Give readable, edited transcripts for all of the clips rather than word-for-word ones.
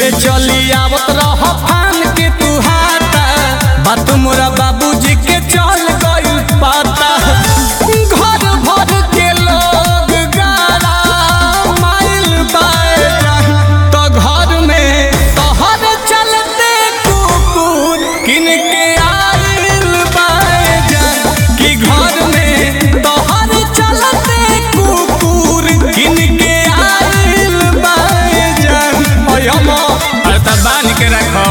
मिले चली आवत रह फान के तू हाथा बात मोरा बाबूजी के चल गइल पाता। घर भर के लोग गारा माइल बाएगा तो घर में तोहर चलते कुकुर किन के आइल बाएगा कि घर में तोहर चलते कुकुर किन के आइल बाएगा। ओय हम अरे बान के रखो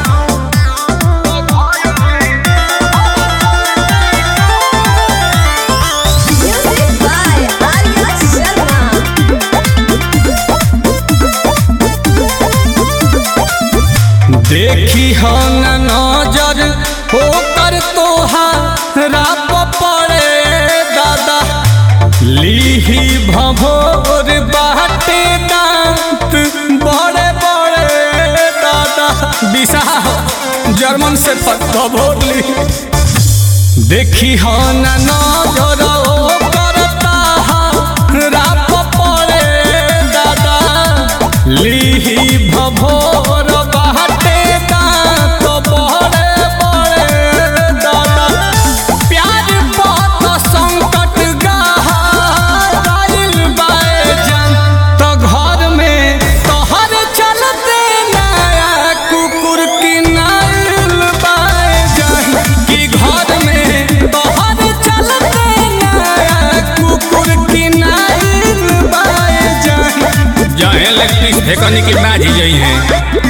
देखी हो नजर होकर तोहारा पड़े दादा लीही भभोर बाटे दांत बड़े बड़े दादा दिशा जर्मन से भभोर ली। देखी हो नजर होकर तोहारा पड़े दादा लीही भभोर फेंकने की बात ही यही है।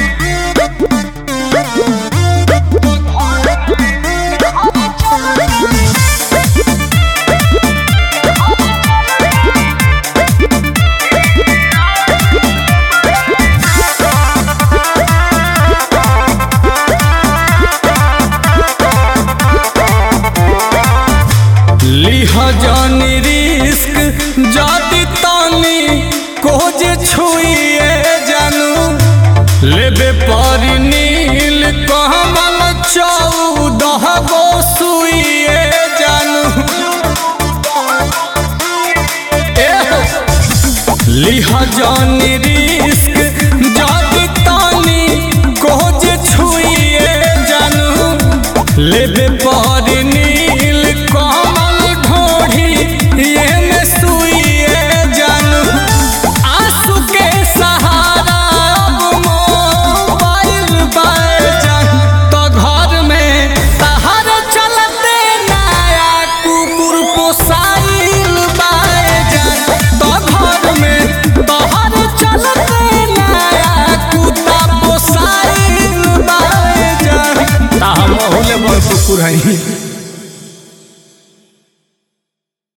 लिह जानी रिस्क जाती तानी कोज छुइए जानू लेबे पर नील कमल 14 गो सुइए जानू। लिह जानी रिस्क जाती तानी कोज छुइए जानू लेबे पर नील